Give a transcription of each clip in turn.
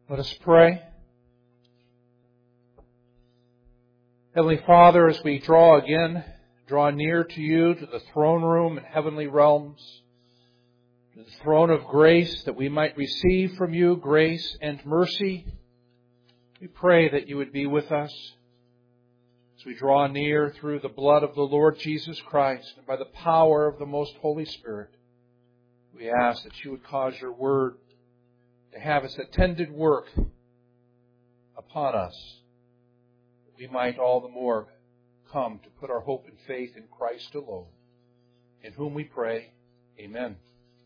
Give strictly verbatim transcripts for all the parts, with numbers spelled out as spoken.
Let us pray. Heavenly Father, as we draw again, draw near to you, to the throne room in heavenly realms, to the throne of grace, that we might receive from you grace and mercy, we pray that you would be with us as we draw near through the blood of the Lord Jesus Christ and by the power of the most Holy Spirit. We ask that you would cause your word to have its intended work upon us, that we might all the more come to put our hope and faith in Christ alone, in whom we pray. Amen.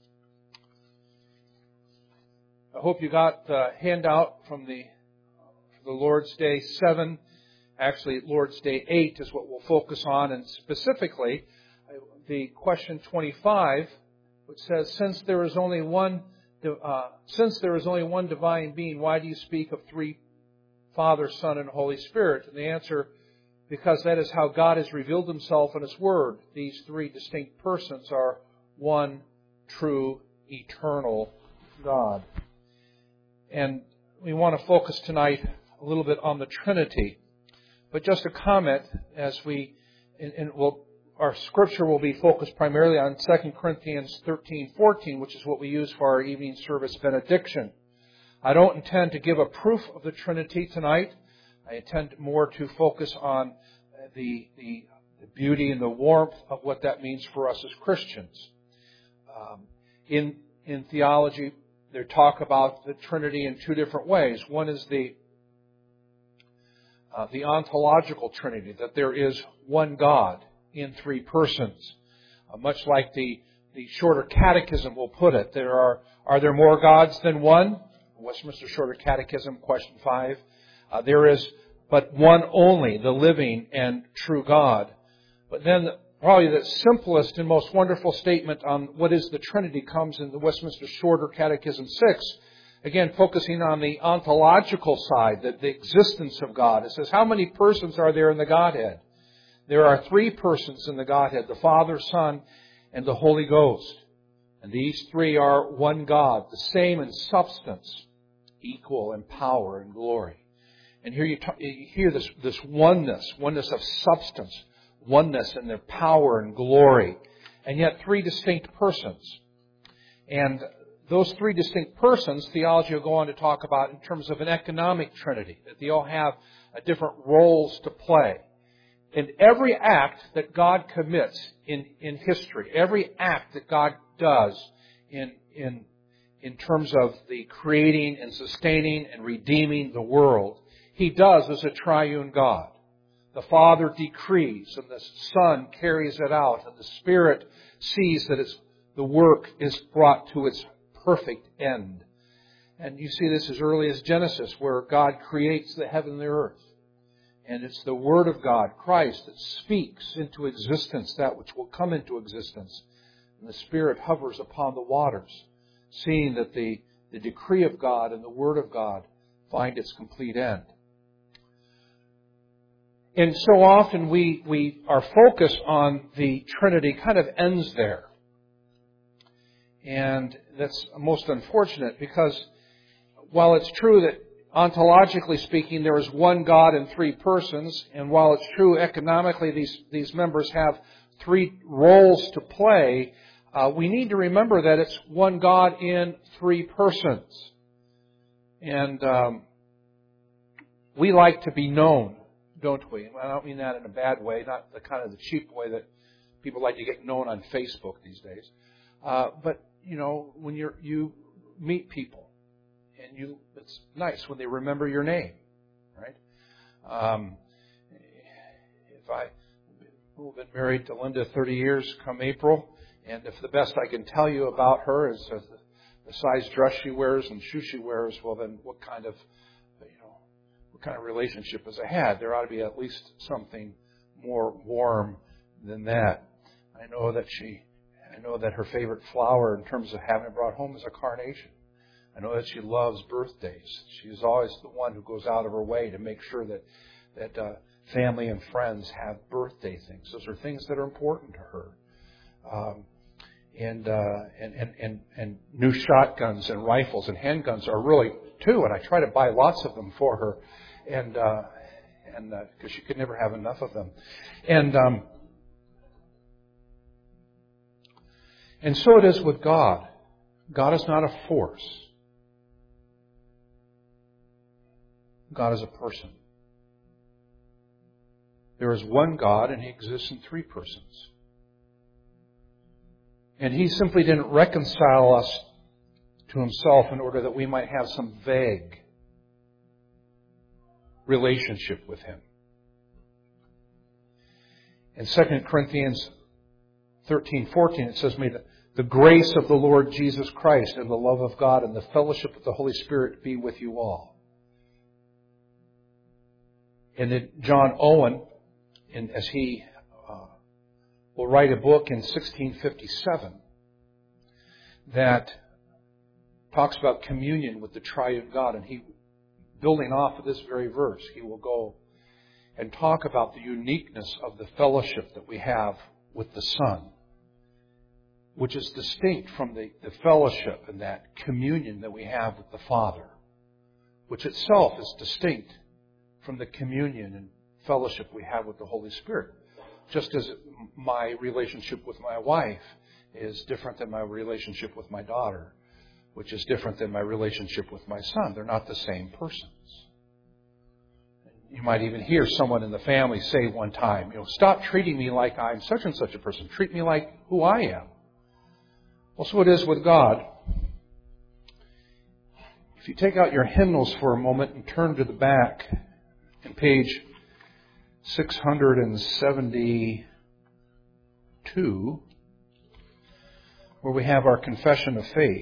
I hope you got the handout from the, the Lord's Day seven. Actually, Lord's Day eight is what we'll focus on, and specifically the question twenty-five, which says, since there is only one Uh, since there is only one divine being, why do you speak of three, Father, Son, and Holy Spirit? And the answer, because that is how God has revealed Himself in His Word. These three distinct persons are one true, eternal God. And we want to focus tonight a little bit on the Trinity. But just a comment as we, and, and we'll Our scripture will be focused primarily on Second Corinthians thirteen fourteen, which is what we use for our evening service benediction. I don't intend to give a proof of the Trinity tonight. I intend more to focus on the, the, the beauty and the warmth of what that means for us as Christians. Um, in, in theology, they talk about the Trinity in two different ways. One is the, uh, the ontological Trinity, that there is one God in three persons. Uh, much like the, the Shorter Catechism will put it. There are, are there more gods than one? Westminster Shorter Catechism, question five. Uh, there is but one only, the living and true God. But then probably the simplest and most wonderful statement on what is the Trinity comes in the Westminster Shorter Catechism six. Again, focusing on the ontological side, the, the existence of God. It says, how many persons are there in the Godhead? There are three persons in the Godhead, the Father, Son, and the Holy Ghost. And these three are one God, the same in substance, equal in power and glory. And here you, talk, you hear this, this oneness, oneness of substance, oneness in their power and glory. And yet three distinct persons. And those three distinct persons, theology will go on to talk about in terms of an economic trinity, that they all have different roles to play. In every act that God commits in, in history, every act that God does in, in, in terms of the creating and sustaining and redeeming the world, He does as a triune God. The Father decrees and the Son carries it out, and the Spirit sees that it's, the work is brought to its perfect end. And you see this as early as Genesis, where God creates the heaven and the earth. And it's the Word of God, Christ, that speaks into existence that which will come into existence. And the Spirit hovers upon the waters, seeing that the, the decree of God and the Word of God find its complete end. And so often we, we our focus on the Trinity kind of ends there. And that's most unfortunate, because while it's true that ontologically speaking, there is one God in three persons, and while it's true economically these, these members have three roles to play, uh, we need to remember that it's one God in three persons. And um, we like to be known, don't we? I don't mean that in a bad way, not the kind of the cheap way that people like to get known on Facebook these days. Uh, but, you know, when you're, you meet people, and you, it's nice when they remember your name, right? Um, if I, I've been married to Linda thirty years come April, and if the best I can tell you about her is uh, the size dress she wears and shoes she wears, well then what kind of, you know, what kind of relationship has I had? There ought to be at least something more warm than that. I know that she, I know that her favorite flower in terms of having it brought home is a carnation. I know that she loves birthdays. She's always the one who goes out of her way to make sure that that uh, family and friends have birthday things. Those are things that are important to her. Um, and, uh, and, and, and, and new shotguns and rifles and handguns are really too. And I try to buy lots of them for her, and uh, and because uh, she could never have enough of them, and um, and so it is with God. God is not a force. God is a person. There is one God, and He exists in three persons. And He simply didn't reconcile us to Himself in order that we might have some vague relationship with Him. In Second Corinthians thirteen fourteen, it says, May the, the grace of the Lord Jesus Christ and the love of God and the fellowship of the Holy Spirit be with you all. And then John Owen, in, as he uh, will write a book in sixteen fifty-seven that talks about communion with the triune God, and he, building off of this very verse, he will go and talk about the uniqueness of the fellowship that we have with the Son, which is distinct from the, the fellowship and that communion that we have with the Father, which itself is distinct from the communion and fellowship we have with the Holy Spirit. Just as my relationship with my wife is different than my relationship with my daughter, which is different than my relationship with my son. They're not the same persons. You might even hear someone in the family say one time, you know, stop treating me like I'm such and such a person. Treat me like who I am. Well, so it is with God. If you take out your hymnals for a moment and turn to the back in page six hundred seventy-two, where we have our confession of faith.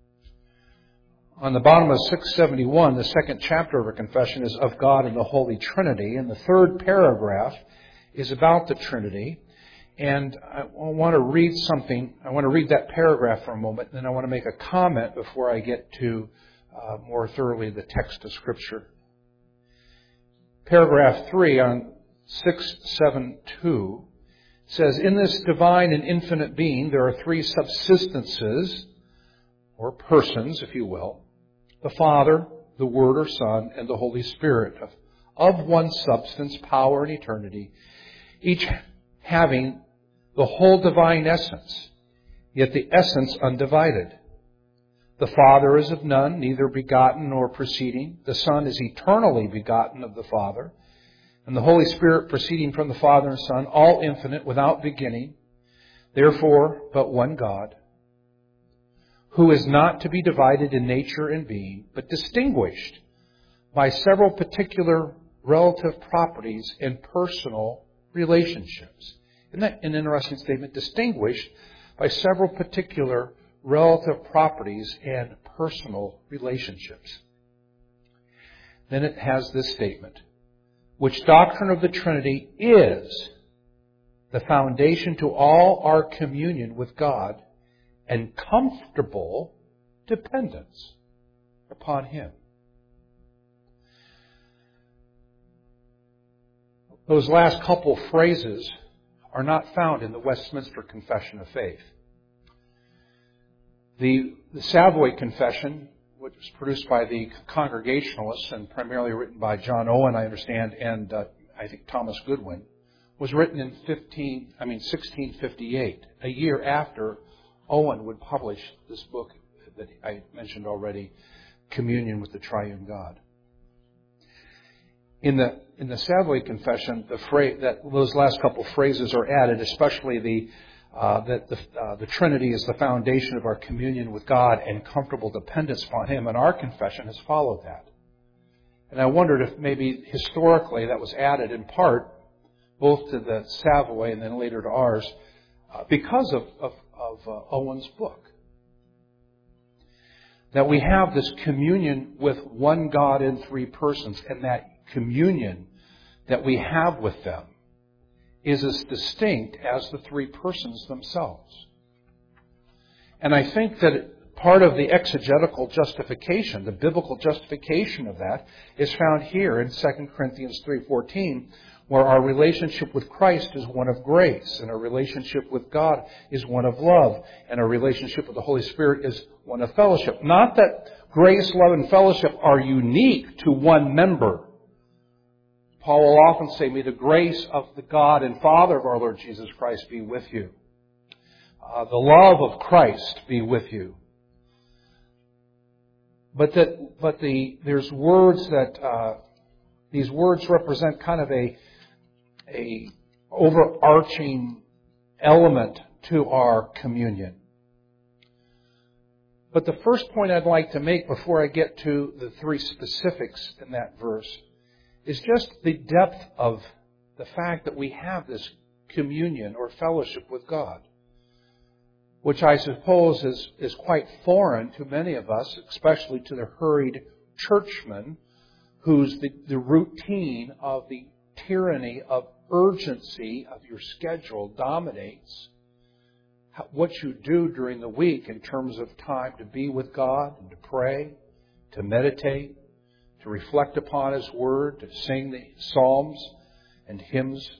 On the bottom of six seventy-one, the second chapter of our confession is of God and the Holy Trinity. And the third paragraph is about the Trinity. And I want to read something. I want to read that paragraph for a moment, and then I want to make a comment before I get to uh, more thoroughly the text of Scripture. Paragraph three on six seventy-two says, in this divine and infinite being, there are three subsistences, or persons, if you will, the Father, the Word or Son, and the Holy Spirit, of, of one substance, power, and eternity, each having the whole divine essence, yet the essence undivided. The Father is of none, neither begotten nor proceeding. The Son is eternally begotten of the Father, and the Holy Spirit proceeding from the Father and Son, all infinite, without beginning, therefore but one God, who is not to be divided in nature and being, but distinguished by several particular relative properties and personal relationships. Isn't that an interesting statement? Distinguished by several particular relative properties and personal relationships. Then it has this statement, which doctrine of the Trinity is the foundation to all our communion with God and comfortable dependence upon Him. Those last couple phrases are not found in the Westminster Confession of Faith. The, the Savoy Confession, which was produced by the Congregationalists and primarily written by John Owen, I understand, and uh, I think Thomas Goodwin, was written in fifteen, I mean sixteen fifty-eight, a year after Owen would publish this book that I mentioned already, Communion with the Triune God. In the in the Savoy Confession, the phrase that those last couple phrases are added, especially the uh, that the uh, the Trinity is the foundation of our communion with God and comfortable dependence upon Him. And our confession has followed that. And I wondered if maybe historically that was added in part both to the Savoy and then later to ours uh, because of of, of uh, Owen's book. That we have this communion with one God in three persons, and that communion that we have with them is as distinct as the three persons themselves. And I think that part of the exegetical justification, the biblical justification of that, is found here in Second Corinthians three fourteen, where our relationship with Christ is one of grace, and our relationship with God is one of love, and our relationship with the Holy Spirit is one of fellowship. Not that grace, love, and fellowship are unique to one member. Paul will often say, may the grace of the God and Father of our Lord Jesus Christ be with you. Uh, the love of Christ be with you. But that, but the there's words that uh, these words represent kind of a a overarching element to our communion. But the first point I'd like to make before I get to the three specifics in that verse is just the depth of the fact that we have this communion or fellowship with God, which I suppose is, is quite foreign to many of us, especially to the hurried churchman whose the, the routine of the tyranny of urgency of your schedule dominates what you do during the week in terms of time to be with God and to pray, to meditate, to reflect upon His Word, to sing the psalms and hymns.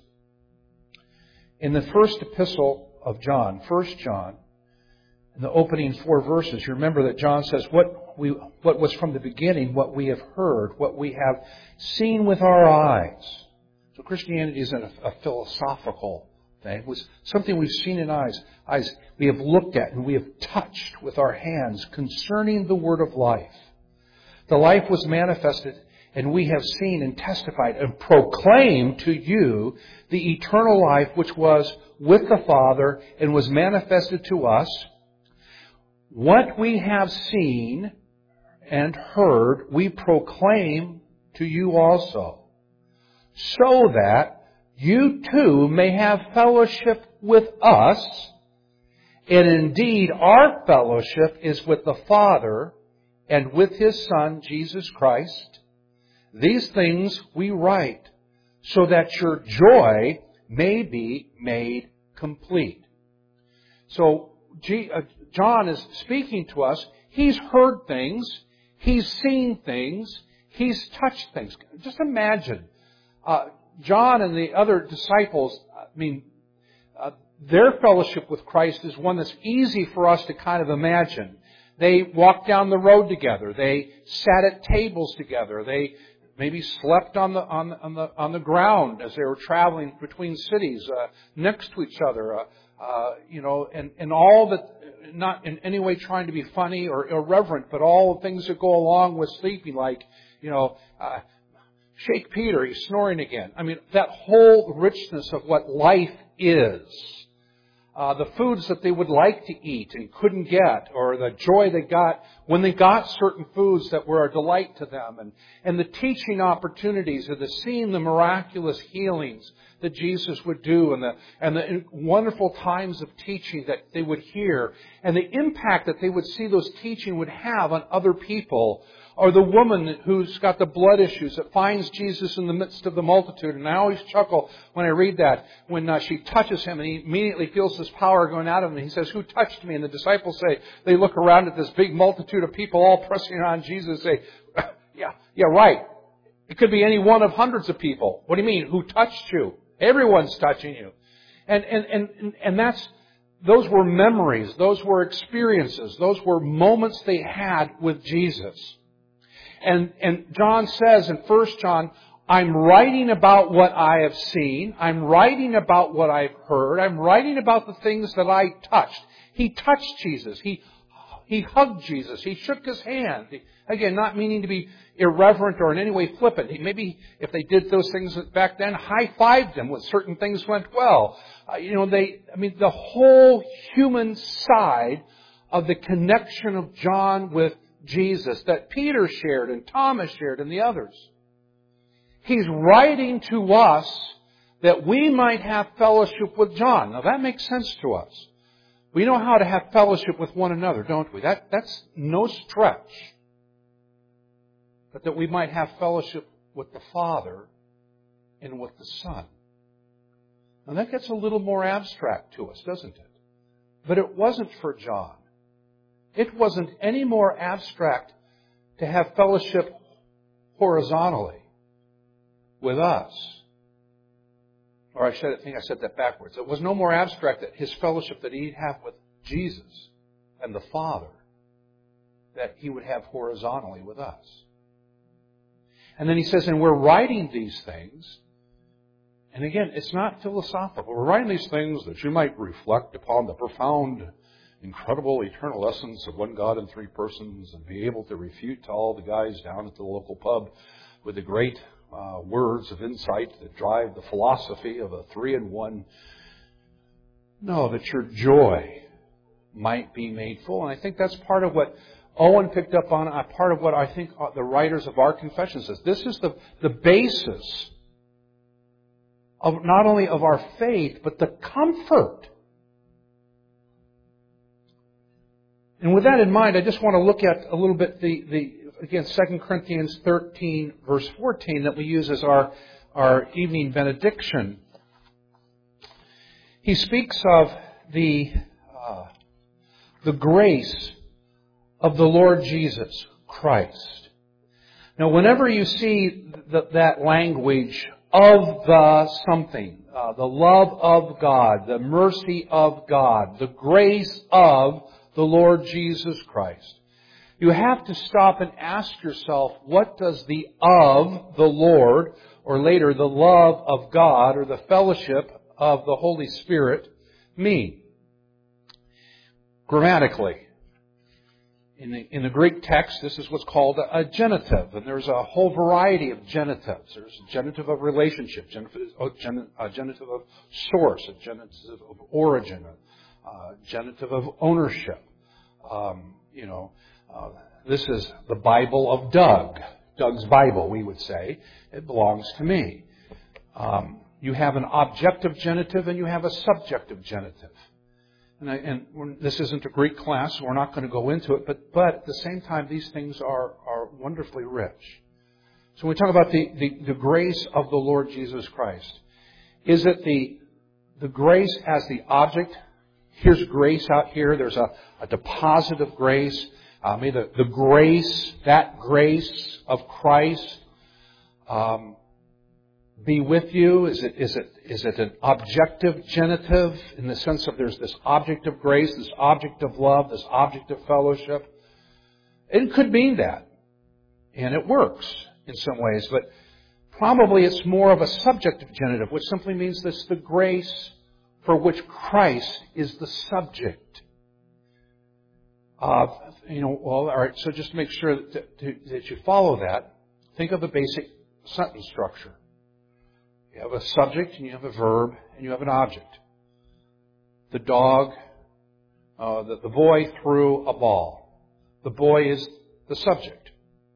In the first epistle of John, First John, in the opening four verses, you remember that John says, what we what was from the beginning, what we have heard, what we have seen with our eyes. So Christianity isn't a, a philosophical thing. It was something we've seen in eyes, eyes we have looked at and we have touched with our hands concerning the word of life. The life was manifested, and we have seen and testified and proclaimed to you the eternal life which was with the Father and was manifested to us. What we have seen and heard, we proclaim to you also, so that you too may have fellowship with us. And indeed, our fellowship is with the Father and with His Son, Jesus Christ. These things we write so that your joy may be made complete. So, John is speaking to us. He's heard things. He's seen things. He's touched things. Just imagine, uh, John and the other disciples, I mean, uh, their fellowship with Christ is one that's easy for us to kind of imagine. They walked down the road together. They sat at tables together. They maybe slept on the on the on the, on the ground as they were traveling between cities, uh, next to each other. Uh, uh, you know, and and all that, not in any way trying to be funny or irreverent, but all the things that go along with sleeping, like you know, uh, shake Peter, he's snoring again. I mean, that whole richness of what life is. Uh, the foods that they would like to eat and couldn't get, or the joy they got when they got certain foods that were a delight to them, and, and the teaching opportunities, or the seeing the miraculous healings that Jesus would do, and the and the wonderful times of teaching that they would hear, and the impact that they would see those teaching would have on other people. Or the woman who's got the blood issues that finds Jesus in the midst of the multitude. And I always chuckle when I read that, when uh, she touches Him and He immediately feels this power going out of Him. And He says, who touched me? And the disciples say, they look around at this big multitude of people all pressing on Jesus and say, yeah, yeah, right. It could be any one of hundreds of people. What do you mean? Who touched you? Everyone's touching you. And, and, and, and that's, those were memories. Those were experiences. Those were moments they had with Jesus. And, and John says in First John, I'm writing about what I have seen. I'm writing about what I've heard. I'm writing about the things that I touched. He touched Jesus. He, he hugged Jesus. He shook His hand. He, again, not meaning to be irreverent or in any way flippant. He, maybe if they did those things back then, high-fived Him when certain things went well. Uh, you know, they, I mean, the whole human side of the connection of John with Jesus that Peter shared and Thomas shared and the others. He's writing to us that we might have fellowship with John. Now that makes sense to us. We know how to have fellowship with one another, don't we? That, that's no stretch. But that we might have fellowship with the Father and with the Son. Now that gets a little more abstract to us, doesn't it? But it wasn't for John. It wasn't any more abstract to have fellowship horizontally with us or I, should, I think I said that backwards. It was no more abstract that his fellowship that he'd have with Jesus and the Father, that he would have horizontally with us. And then he says, and we're writing these things. And again, it's not philosophical. We're writing these things that you might reflect upon the profound, incredible, eternal essence of one God in three persons and be able to refute to all the guys down at the local pub with the great uh, words of insight that drive the philosophy of a three in one. No, that your joy might be made full. And I think that's part of what Owen picked up on, uh, part of what I think the writers of our confession says. This is the, the basis of not only of our faith, but the comfort. And with that in mind, I just want to look at a little bit the, the again, Second Corinthians thirteen, verse fourteen, that we use as our, our evening benediction. He speaks of the, uh, the grace of the Lord Jesus Christ. Now, whenever you see th- that language of the something, uh, the love of God, the mercy of God, the grace of the Lord Jesus Christ, you have to stop and ask yourself, what does the of the Lord, or later the love of God, or the fellowship of the Holy Spirit mean? Grammatically, in the, in the Greek text, this is what's called a, a genitive, and there's a whole variety of genitives. There's a genitive of relationship, genitive, a genitive of source, a genitive of origin, a, a genitive of ownership. Um, you know, uh, this is the Bible of Doug. Doug's Bible, we would say. It belongs to me. Um, you have an objective genitive and you have a subjective genitive. And, I, and this isn't a Greek class, so we're not going to go into it, but, but at the same time, these things are, are wonderfully rich. So when we talk about the, the, the grace of the Lord Jesus Christ, is it the, the grace as the object? Here's grace out here. There's a, a deposit of grace. Uh, may the, the grace, that grace of Christ, um, be with you? Is it, is it, is it an objective genitive in the sense of there's this object of grace, this object of love, this object of fellowship? It could mean that. And it works in some ways, but probably it's more of a subjective genitive, which simply means this, the grace for which Christ is the subject. Uh, you know, well, all right, so just to make sure that, to, that you follow that, think of the basic sentence structure. You have a subject, and you have a verb, and you have an object. The dog, uh, the, the boy threw a ball. The boy is the subject.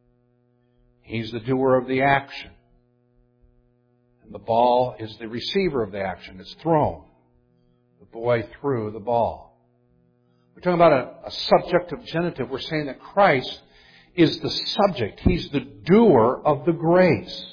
He's the doer of the action. And the ball is the receiver of the action. It's thrown. The boy threw the ball. We're talking about a, a subjective genitive. We're saying that Christ is the subject. He's the doer of the grace.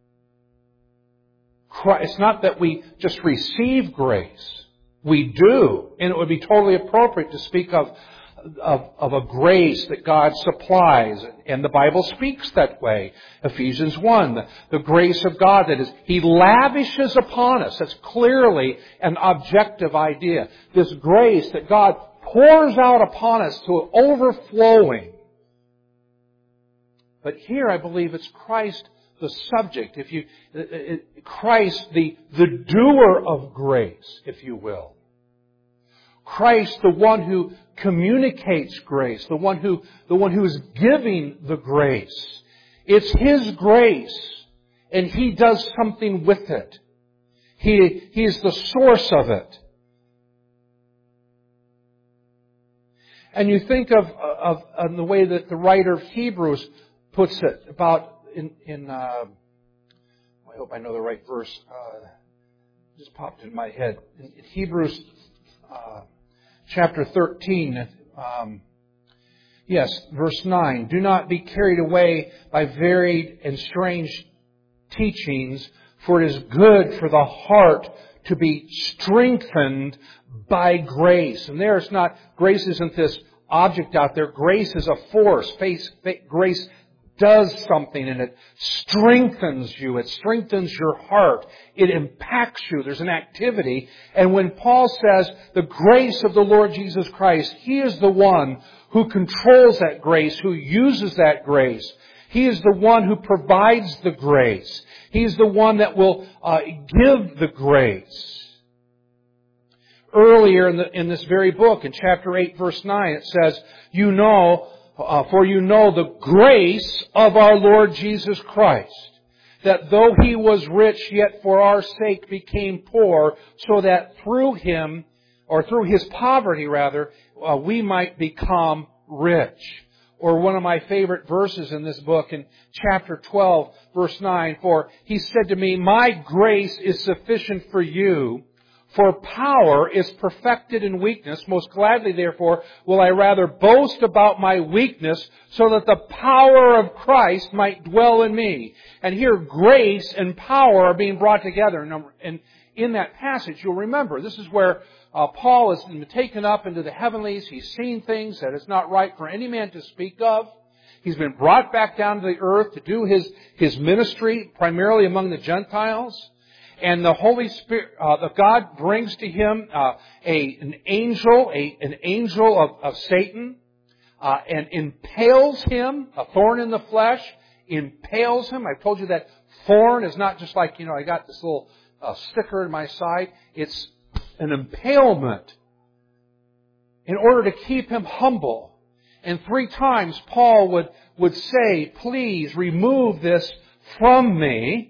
It's not that we just receive grace. We do. And it would be totally appropriate to speak of, of, of a grace that God supplies. And the Bible speaks that way. Ephesians one, the, the grace of God that is, He lavishes upon us. That's clearly an objective idea. This grace that God pours out upon us to overflowing. But here I believe it's Christ the subject, if you, Christ, the, the doer of grace, if you will. Christ, the one who communicates grace, the one who, the one who is giving the grace. It's His grace, and He does something with it. He, He is the source of it. And you think of, of, of the way that the writer of Hebrews puts it about In, in uh, I hope I know the right verse. Uh, just popped in my head. In, in Hebrews uh, chapter thirteen, um, yes, verse nine. Do not be carried away by varied and strange teachings, for it is good for the heart to be strengthened by grace. And there it's not, grace isn't this object out there. Grace is a force. Face, face, grace does something and it strengthens you. It strengthens your heart. It impacts you. There's an activity. And when Paul says the grace of the Lord Jesus Christ, He is the one who controls that grace, who uses that grace. He is the one who provides the grace. He's the one that will uh, give the grace. Earlier in, the, in this very book, in chapter eight, verse nine, it says, You know, uh, for you know the grace of our Lord Jesus Christ, that though He was rich, yet for our sake became poor, so that through Him, or through His poverty rather, uh, we might become rich. Or one of my favorite verses in this book, in chapter twelve, verse nine, For He said to me, My grace is sufficient for you, for power is perfected in weakness. Most gladly, therefore, will I rather boast about my weakness, so that the power of Christ might dwell in me. And here, grace and power are being brought together. And in that passage, you'll remember, this is where uh, Paul is taken up into the heavenlies. He's seen things that it's not right for any man to speak of. He's been brought back down to the earth to do his, his ministry, primarily among the Gentiles. And the Holy Spirit, uh, the God brings to him uh, a an angel, a an angel of, of Satan, uh, and impales him, a thorn in the flesh, impales him. I told you that thorn is not just like, you know, I got this little uh, sticker in my side. It's an impalement in order to keep him humble. And three times Paul would would say, "Please remove this from me."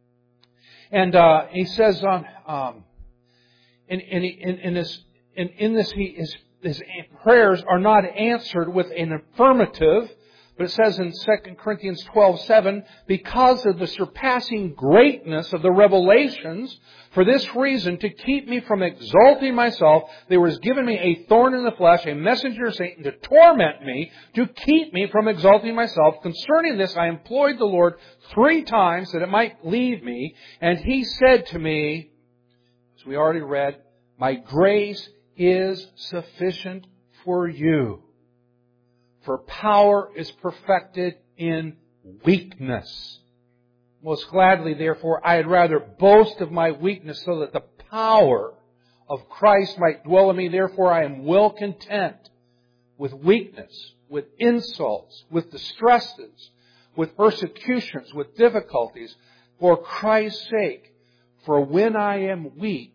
And uh, he says on, um, in, in, in, in this, in, in this, he, his, his prayers are not answered with an affirmative, but it says in Second Corinthians twelve seven, because of the surpassing greatness of the revelations, for this reason, to keep me from exalting myself, there was given me a thorn in the flesh, a messenger of Satan, to torment me, to keep me from exalting myself. Concerning this, I implored the Lord three times that it might leave me. And He said to me, as we already read, My grace is sufficient for you, for power is perfected in weakness. Most gladly, therefore, I had rather boast of my weakness, so that the power of Christ might dwell in me. Therefore, I am well content with weakness, with insults, with distresses, with persecutions, with difficulties, for Christ's sake. For when I am weak,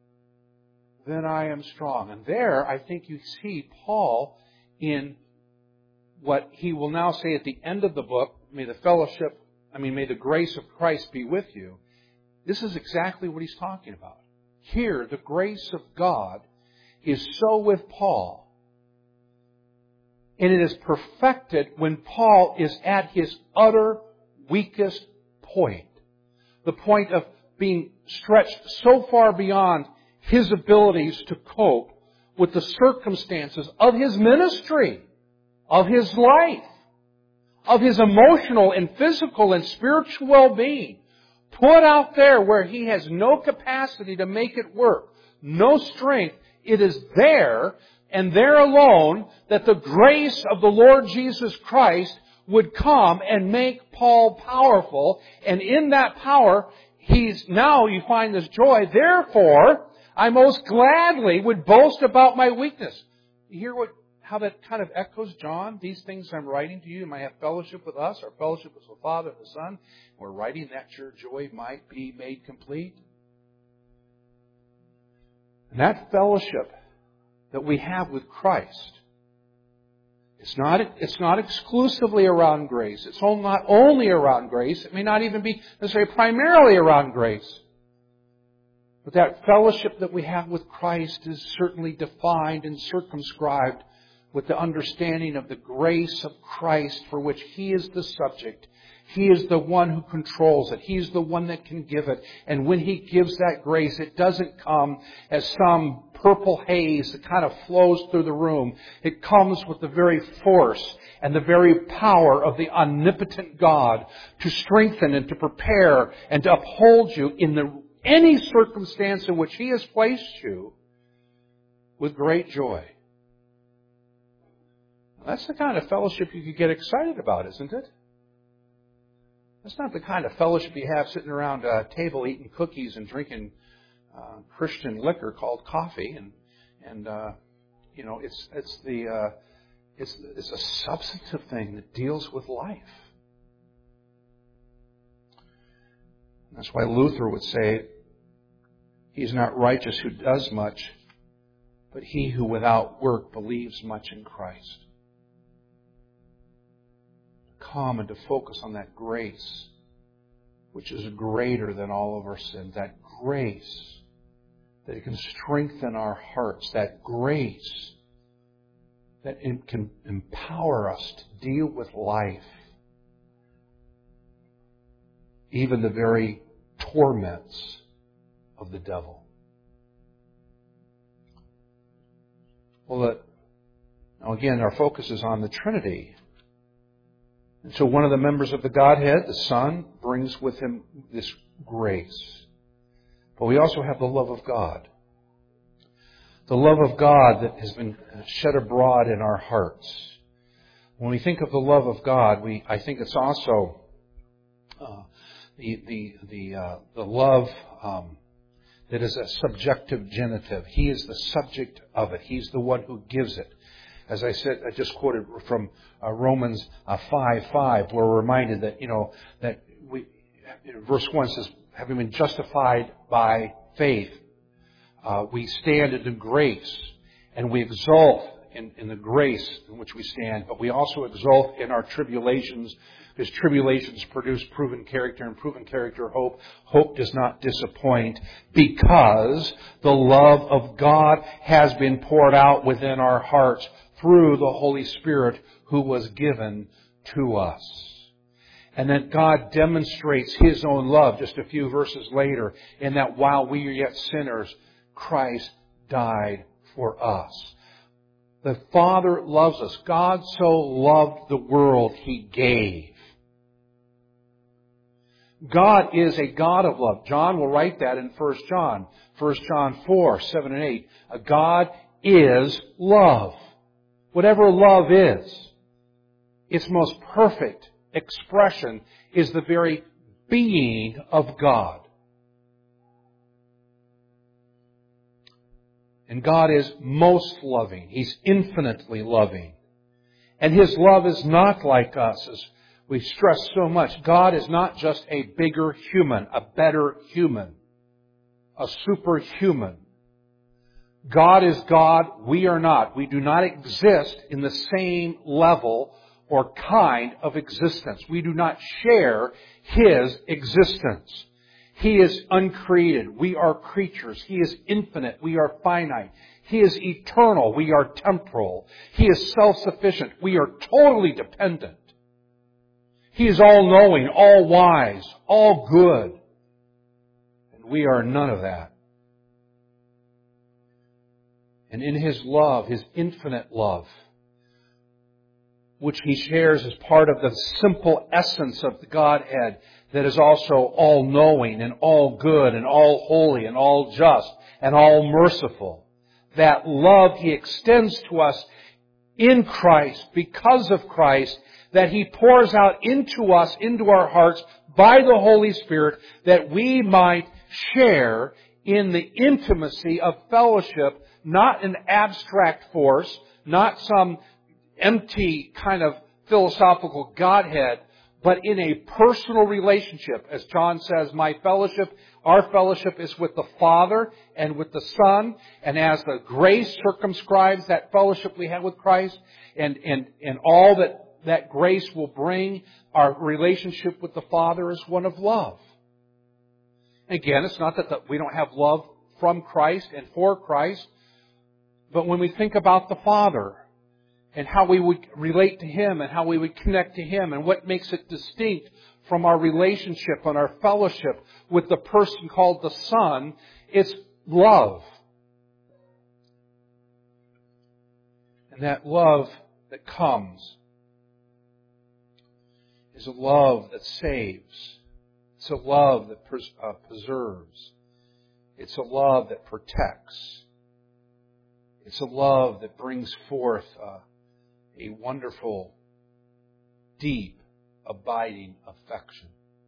then I am strong. And there, I think you see Paul in what he will now say at the end of the book, may the fellowship, I mean, may the grace of Christ be with you. This is exactly what he's talking about. Here, the grace of God is so with Paul. And it is perfected when Paul is at his utter weakest point. The point of being stretched so far beyond his abilities to cope with the circumstances of his ministry, of his life, of his emotional and physical and spiritual well-being, put out there where he has no capacity to make it work, no strength. It is there, and there alone, that the grace of the Lord Jesus Christ would come and make Paul powerful. And in that power, he's now, you find this joy. Therefore, I most gladly would boast about my weakness. You hear what how that kind of echoes John? These things I'm writing to you, you might have fellowship with us. Our fellowship is the Father and the Son. We're writing that your joy might be made complete. And that fellowship that we have with Christ, it's not, it's not exclusively around grace. It's not only around grace. It may not even be necessarily primarily around grace. But that fellowship that we have with Christ is certainly defined and circumscribed with the understanding of the grace of Christ, for which He is the subject. He is the one who controls it. He's the one that can give it. And when He gives that grace, it doesn't come as some purple haze that kind of flows through the room. It comes with the very force and the very power of the omnipotent God to strengthen and to prepare and to uphold you in the any circumstance in which He has placed you with great joy. That's the kind of fellowship you could get excited about, isn't it? That's not the kind of fellowship you have sitting around a table eating cookies and drinking uh, Christian liquor called coffee. And, and uh, you know, it's it's the uh, it's it's a substantive thing that deals with life. That's why Luther would say, "He's not righteous who does much, but he who without work believes much in Christ." Come and to focus on that grace, which is greater than all of our sins. That grace that it can strengthen our hearts. That grace that it can empower us to deal with life. Even the very torments of the devil. Well, that, now again, our focus is on the Trinity. And so one of the members of the Godhead, the Son, brings with him this grace. But we also have the love of God. The love of God that has been shed abroad in our hearts. When we think of the love of God, we I think it's also uh, the the the uh, the love um, that is a subjective genitive. He is the subject of it. He's the one who gives it. As I said, I just quoted from uh, Romans uh, five five, where we're reminded that, you know, that we, verse one says, having been justified by faith, uh, we stand in the grace, and we exult in, in the grace in which we stand, but we also exult in our tribulations, because tribulations produce proven character, and proven character hope. Hope does not disappoint, because the love of God has been poured out within our hearts through the Holy Spirit who was given to us. And that God demonstrates His own love just a few verses later, in that while we are yet sinners, Christ died for us. The Father loves us. God so loved the world, He gave. God is a God of love. John will write that in First John. First John four, seven and eight. God is love. Whatever love is, its most perfect expression is the very being of God. And God is most loving. He's infinitely loving. And His love is not like us, as we stress so much. God is not just a bigger human, a better human, a superhuman. God is God, we are not. We do not exist in the same level or kind of existence. We do not share His existence. He is uncreated. We are creatures. He is infinite. We are finite. He is eternal. We are temporal. He is self-sufficient. We are totally dependent. He is all-knowing, all-wise, all-good. And we are none of that. And in His love, His infinite love, which He shares as part of the simple essence of the Godhead that is also all-knowing and all-good and all-holy and all-just and all-merciful. That love He extends to us in Christ, because of Christ, that He pours out into us, into our hearts, by the Holy Spirit, that we might share in the intimacy of fellowship, not an abstract force, not some empty kind of philosophical Godhead, but in a personal relationship. As John says, my fellowship, our fellowship is with the Father and with the Son. And as the grace circumscribes that fellowship we have with Christ, and, and, and all that that grace will bring, our relationship with the Father is one of love. Again, it's not that the, we don't have love from Christ and for Christ, but when we think about the Father and how we would relate to Him and how we would connect to Him and what makes it distinct from our relationship and our fellowship with the person called the Son, it's love. And that love that comes is a love that saves. It's a love that pres- uh, preserves. It's a love that protects. It's a love that brings forth uh, a wonderful, deep, abiding affection.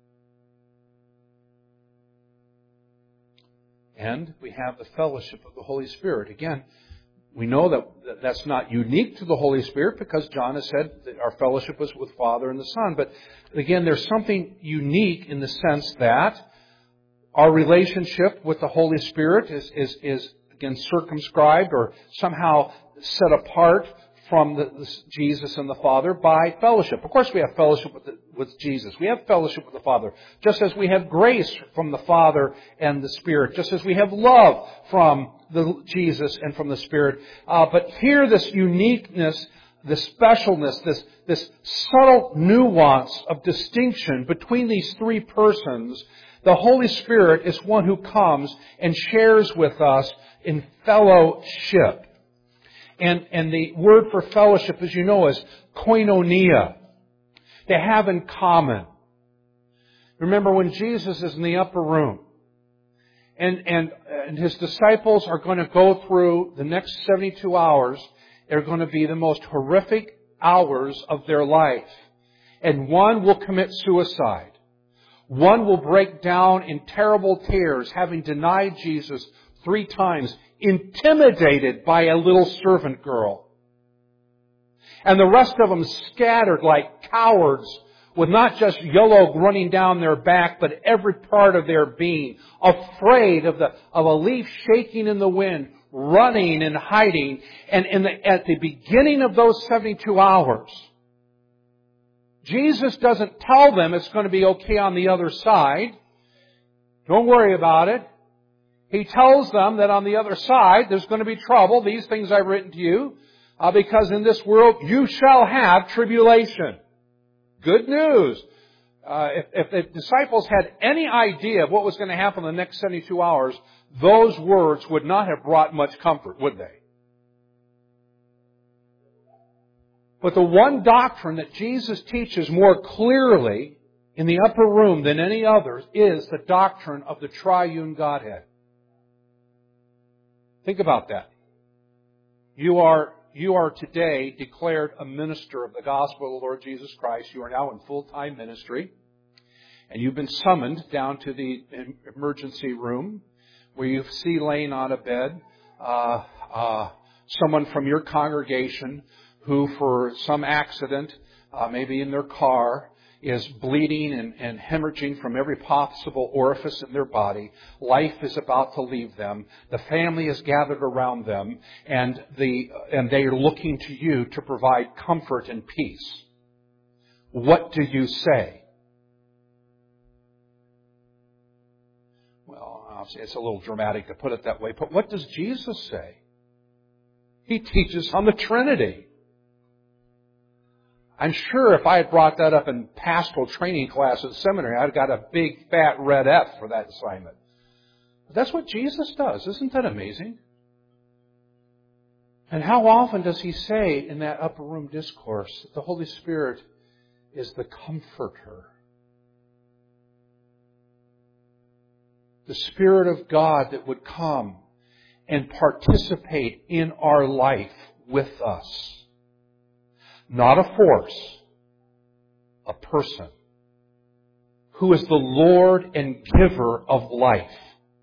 And we have the fellowship of the Holy Spirit. Again, we know that that's not unique to the Holy Spirit because John has said that our fellowship is with Father and the Son. But again, there's something unique in the sense that our relationship with the Holy Spirit is, is, is again, circumscribed or somehow set apart from the, the, Jesus and the Father by fellowship. Of course, we have fellowship with, the, with Jesus. We have fellowship with the Father. Just as we have grace from the Father and the Spirit. Just as we have love from the Jesus and from the Spirit. Uh, but here, this uniqueness, this specialness, this, this subtle nuance of distinction between these three persons, the Holy Spirit is one who comes and shares with us in fellowship. And, and the word for fellowship, as you know, is koinonia. They have in common. Remember when Jesus is in the upper room and, and, and His disciples are going to go through the next seventy-two hours. They're going to be the most horrific hours of their life. And one will commit suicide. One will break down in terrible tears, having denied Jesus three times, intimidated by a little servant girl. And the rest of them scattered like cowards with not just yellow running down their back, but every part of their being, afraid of the of a leaf shaking in the wind, running and hiding. And in the, at the beginning of those seventy-two hours, Jesus doesn't tell them it's going to be okay on the other side. Don't worry about it. He tells them that on the other side there's going to be trouble. These things I've written to you, uh, because in this world you shall have tribulation. Good news. Uh, if, if the disciples had any idea of what was going to happen in the next seventy-two hours, those words would not have brought much comfort, would they? But the one doctrine that Jesus teaches more clearly in the upper room than any other is the doctrine of the triune Godhead. Think about that. You are, you are today declared a minister of the gospel of the Lord Jesus Christ. You are now in full-time ministry. And you've been summoned down to the emergency room where you see laying on a bed uh, uh, someone from your congregation who, for some accident, uh, maybe in their car, is bleeding and, and hemorrhaging from every possible orifice in their body. Life is about to leave them. The family is gathered around them, and the and they are looking to you to provide comfort and peace. What do you say? Well, I'll say it's a little dramatic to put it that way, but what does Jesus say? He teaches on the Trinity. I'm sure if I had brought that up in pastoral training class at seminary, I'd have got a big fat red F for that assignment. But that's what Jesus does. Isn't that amazing? And how often does He say in that upper room discourse that the Holy Spirit is the comforter? The Spirit of God that would come and participate in our life with us. Not a force, a person, who is the Lord and giver of life.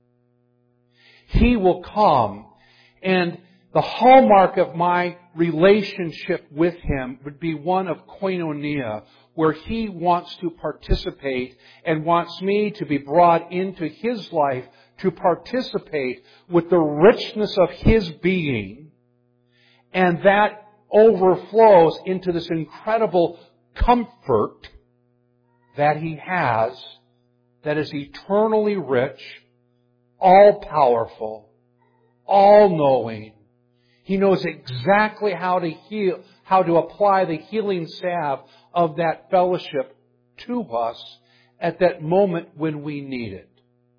He will come, and the hallmark of my relationship with Him would be one of koinonia, where He wants to participate and wants me to be brought into His life to participate with the richness of His being, and that overflows into this incredible comfort that He has that is eternally rich, all-powerful, all-knowing. He knows exactly how to heal, how to apply the healing salve of that fellowship to us at that moment when we need it.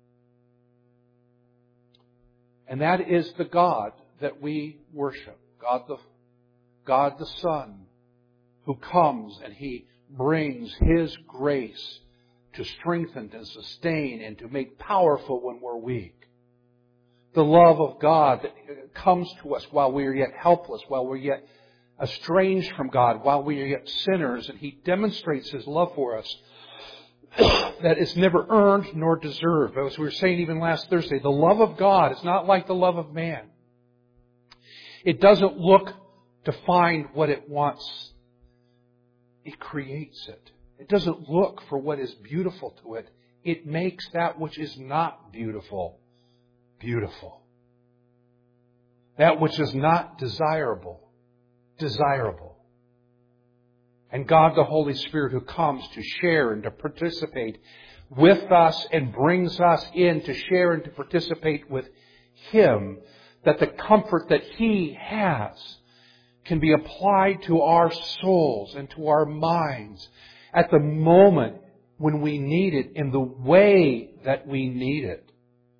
And that is the God that we worship, God the God the Son, who comes and He brings His grace to strengthen and sustain and to make powerful when we're weak. The love of God that comes to us while we are yet helpless, while we're yet estranged from God, while we are yet sinners, and He demonstrates His love for us that is never earned nor deserved. As we were saying even last Thursday, the love of God is not like the love of man. It doesn't look to find what it wants. It creates it. It doesn't look for what is beautiful to it. It makes that which is not beautiful, beautiful. That which is not desirable, desirable. And God the Holy Spirit, who comes to share and to participate with us and brings us in to share and to participate with Him, that the comfort that He has can be applied to our souls and to our minds at the moment when we need it, in the way that we need it.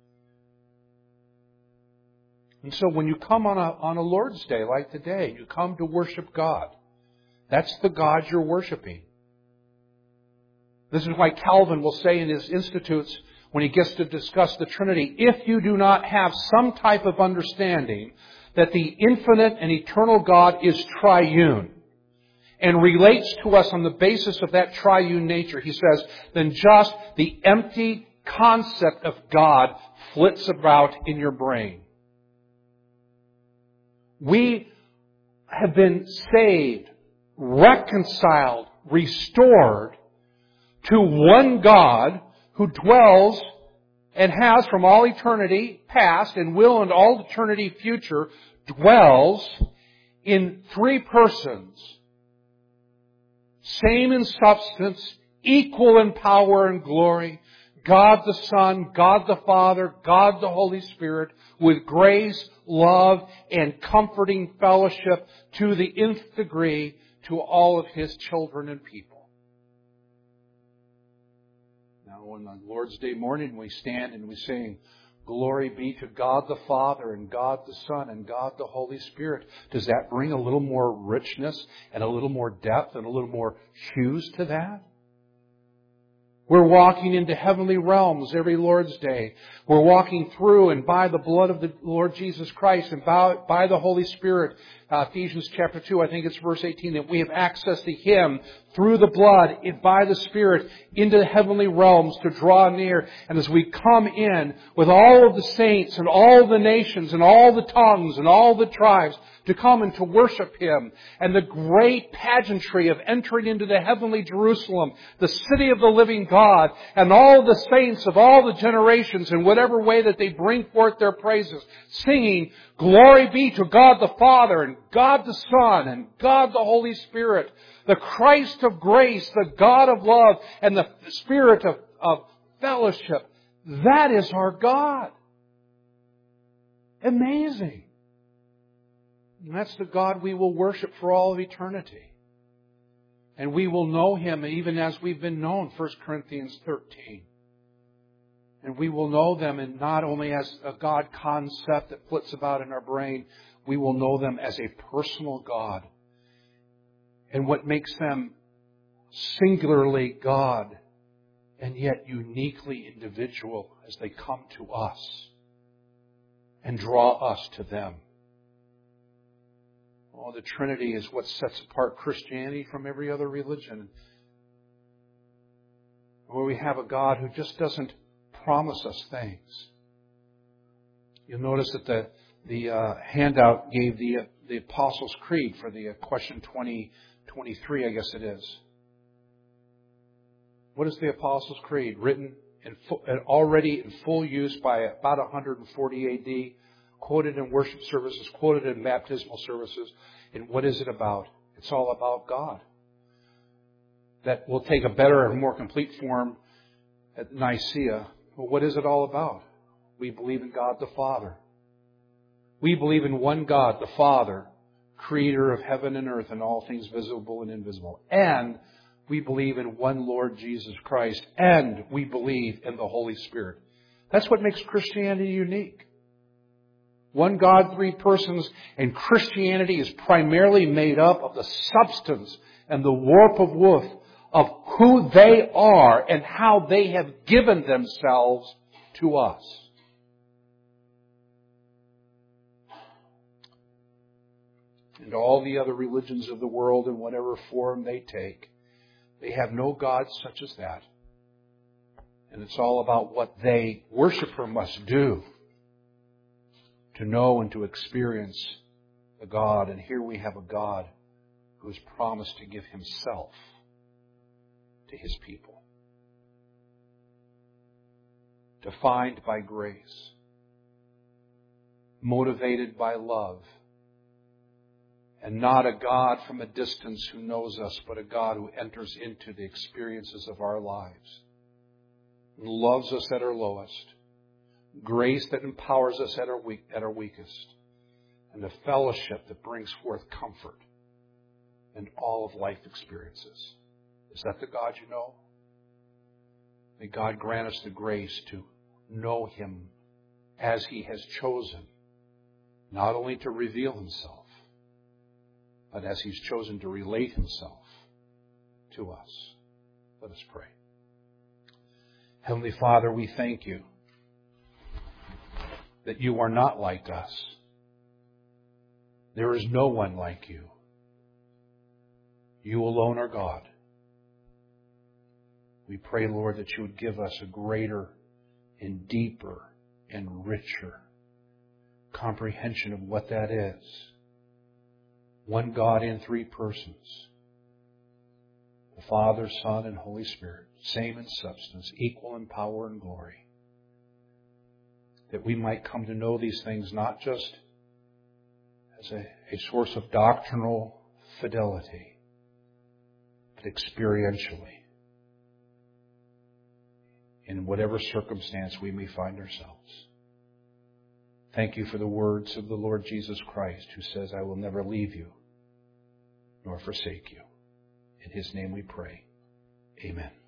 And so when you come on a, on a Lord's Day like today, you come to worship God. That's the God you're worshiping. This is why Calvin will say in his Institutes, when he gets to discuss the Trinity, if you do not have some type of understanding that the infinite and eternal God is triune and relates to us on the basis of that triune nature, he says, then just the empty concept of God flits about in your brain. We have been saved, reconciled, restored to one God who dwells and has from all eternity past and will in all eternity future dwells in three persons, same in substance, equal in power and glory, God the Son, God the Father, God the Holy Spirit, with grace, love, and comforting fellowship to the nth degree to all of His children and people. Now, on the Lord's Day morning, we stand and we sing, "Glory be to God the Father and God the Son and God the Holy Spirit." Does that bring a little more richness and a little more depth and a little more hues to that? We're walking into heavenly realms every Lord's Day. We're walking through and by the blood of the Lord Jesus Christ and by, by the Holy Spirit. Uh, Ephesians chapter two, I think it's verse eighteen, that we have access to Him through the blood and by the Spirit into the heavenly realms to draw near. And as we come in with all of the saints and all the nations and all the tongues and all the tribes to come and to worship Him, and the great pageantry of entering into the heavenly Jerusalem, the city of the living God, and all the saints of all the generations in whatever way that they bring forth their praises, singing, "Glory be to God the Father and God the Son and God the Holy Spirit, the Christ of grace, the God of love, and the Spirit of, of fellowship." That is our God. Amazing. And that's the God we will worship for all of eternity. And we will know Him even as we've been known, First Corinthians thirteen. And we will know them and not only as a God concept that flits about in our brain, we will know them as a personal God. And what makes them singularly God and yet uniquely individual as they come to us and draw us to them. Oh, the Trinity is what sets apart Christianity from every other religion. Where we have a God who just doesn't promise us things. You'll notice that the the uh, handout gave the uh, the Apostles' Creed for the uh, question twenty twenty-three, I guess it is. What is the Apostles' Creed? Written and already in full use by about one forty A D, quoted in worship services, quoted in baptismal services. And what is it about? It's all about God. That will take a better and more complete form at Nicaea. But what is it all about? We believe in God the Father. We believe in one God, the Father, creator of heaven and earth and all things visible and invisible. And we believe in one Lord Jesus Christ. And we believe in the Holy Spirit. That's what makes Christianity unique. One God, three persons, and Christianity is primarily made up of the substance and the warp of woof of who they are and how they have given themselves to us. And all the other religions of the world, in whatever form they take, they have no God such as that. And it's all about what they, worshiper, must do to know and to experience the God. And here we have a God who has promised to give Himself to His people. Defined by grace. Motivated by love. And not a God from a distance who knows us, but a God who enters into the experiences of our lives. And loves us at our lowest. Grace that empowers us at our weak, at our weakest. And a fellowship that brings forth comfort in all of life experiences. Is that the God you know? May God grant us the grace to know Him as He has chosen, not only to reveal Himself, but as He's chosen to relate Himself to us. Let us pray. Heavenly Father, we thank You that You are not like us. There is no one like You. You alone are God. We pray, Lord, that You would give us a greater and deeper and richer comprehension of what that is. One God in three persons. The Father, Son, and Holy Spirit. Same in substance, equal in power and glory. That we might come to know these things not just as a, a source of doctrinal fidelity, but experientially. In whatever circumstance we may find ourselves. Thank You for the words of the Lord Jesus Christ, who says, I will never leave you nor forsake you. In His name we pray. Amen.